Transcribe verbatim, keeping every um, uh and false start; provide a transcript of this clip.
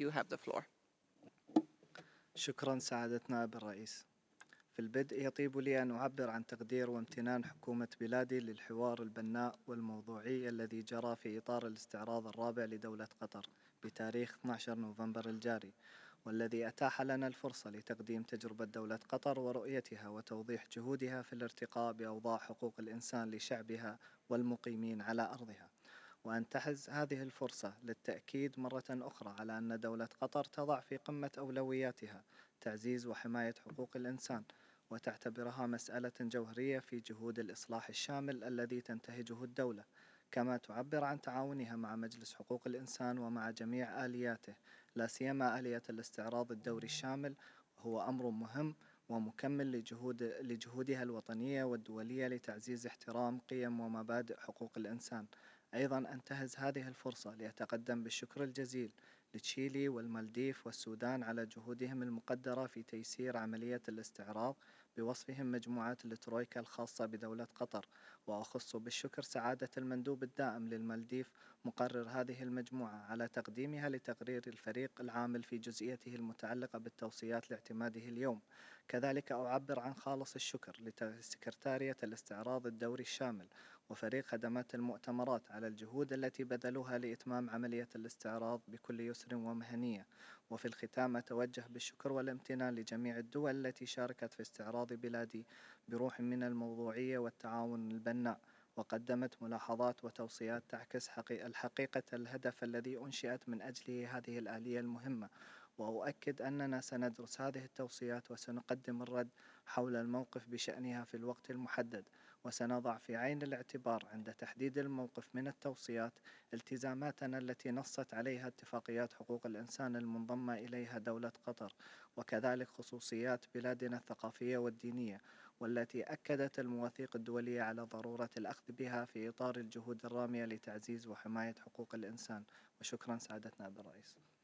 you have the floor. شكرا سعادة نائب الرئيس. في البدء يطيب لي أن أعبر عن تقدير وامتنان حكومة بلادي للحوار البناء والموضوعي الذي جرى في إطار الاستعراض الرابع لدولة قطر بتاريخ اثني عشر نوفمبر الجاري، والذي أتاح لنا الفرصة لتقديم تجربة دولة قطر ورؤيتها وتوضيح جهودها في الارتقاء بأوضاع حقوق الإنسان لشعبها والمقيمين على أرضها. وأنتهز هذه الفرصة للتأكيد مرة أخرى على أن دولة قطر تضع في قمة أولوياتها تعزيز وحماية حقوق الإنسان، وتعتبرها مسألة جوهرية في جهود الإصلاح الشامل الذي تنتهجه الدولة، كما تعبر عن تعاونها مع مجلس حقوق الإنسان ومع جميع آلياته، لا سيما آلية الاستعراض الدوري الشامل، وهو أمر مهم ومكمل لجهود لجهودها الوطنية والدولية لتعزيز احترام قيم ومبادئ حقوق الإنسان. أيضا أنتهز هذه الفرصة لأتقدم بالشكر الجزيل لتشيلي والمالديف والسودان على جهودهم المقدرة في تيسير عملية الاستعراض بوصفهم مجموعة الترويكا الخاصة بدولة قطر. وأخص بالشكر سعادة المندوب الدائم للمالديف مقرر هذه المجموعة على تقديمها لتقرير الفريق العامل في جزئيته المتعلقة بالتوصيات لاعتماده اليوم. كذلك أعبر عن خالص الشكر لسكرتارية الاستعراض الدوري الشامل وفريق خدمات المؤتمرات على الجهود التي بذلوها لإتمام عملية الاستعراض بكل يسر ومهنية. وفي الختام أتوجه بالشكر والامتنان لجميع الدول التي شاركت في استعراض بلادي بروح من الموضوعية والتعاون البناء، وقدمت ملاحظات وتوصيات تعكس حقيقة الحقيقة الهدف الذي أنشئت من أجله هذه الآلية المهمة. وأؤكد أننا سندرس هذه التوصيات وسنقدم الرد حول الموقف بشأنها في الوقت المحدد، وسنضع في عين الاعتبار عند تحديد الموقف من التوصيات التزاماتنا التي نصت عليها اتفاقيات حقوق الإنسان المنضمة إليها دولة قطر، وكذلك خصوصيات بلادنا الثقافية والدينية، والتي أكدت المواثيق الدولية على ضرورة الأخذ بها في إطار الجهود الرامية لتعزيز وحماية حقوق الإنسان. وشكرا سعادة نائب الرئيس.